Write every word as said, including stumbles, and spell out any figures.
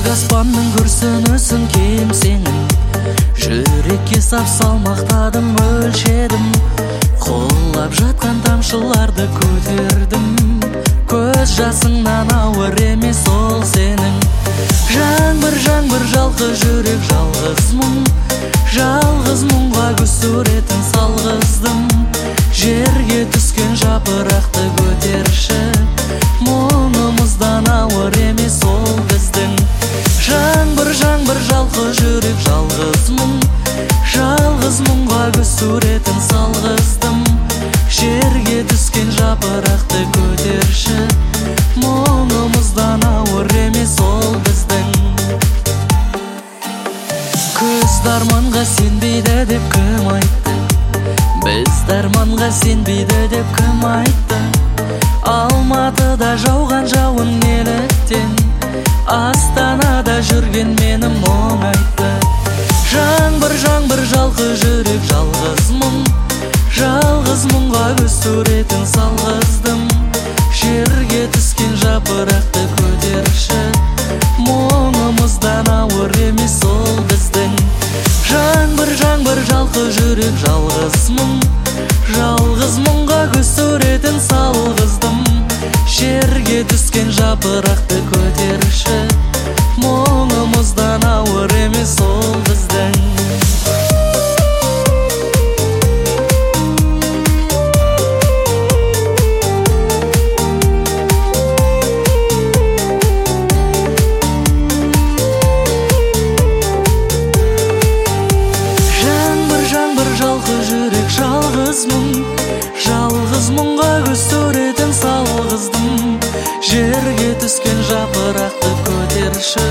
жазғы аспанның күрсінісін кемсеңін жүрекке сап салмақтадым, өлшедім. Құлап жатқан тамшыларды көтердім. Көз жасыңнан ауыр емес ол сенің. Жаңбыр, жаңбыр, жалғыз жүрек, жалғыз мұң. Жалғыз мұңға көз суретін салғыздым. Жерге түскен жапырақты көтерші. Мұңымыздан ауыр емес ол біздің. Жаңбыр, жаңбыр, жалғыз жүрек, жалғыз мұң. Жалғыз мұңға көз суретін салғыздым. Жерге түскен жапырақты көтерші. Мұңымыздан ауыр емес ол біздің. Көз дарманға сенбейді деп кім айтты? Біз дарманға сенбейді деп кім айтты? Алматыда жауған жауын неліктен? Астанада жүрген мені мұң айтты. Жаңбыр, жаңбыр, жалғыз жүрек, жалғыз мұң. Жалғыз мұңға көз суретін салғыздым. Жерге түскен жапырақты көтерші. Мұңымыздан ауыр емес ол біздің. Жаңбыр, жаңбыр, жалғыз жүрек, жалғыз мұң. Жалғыз мұңға көз суретін салғыздым. Жерге түскен жапырақты көтерші. Мұңымыздан ауыр емес ол біздің. Жалғыз жүрек, жалғыз мұң. Жалғыз мұңға көз суретін салғыздым. Жерге түскен жапырақты көтерші.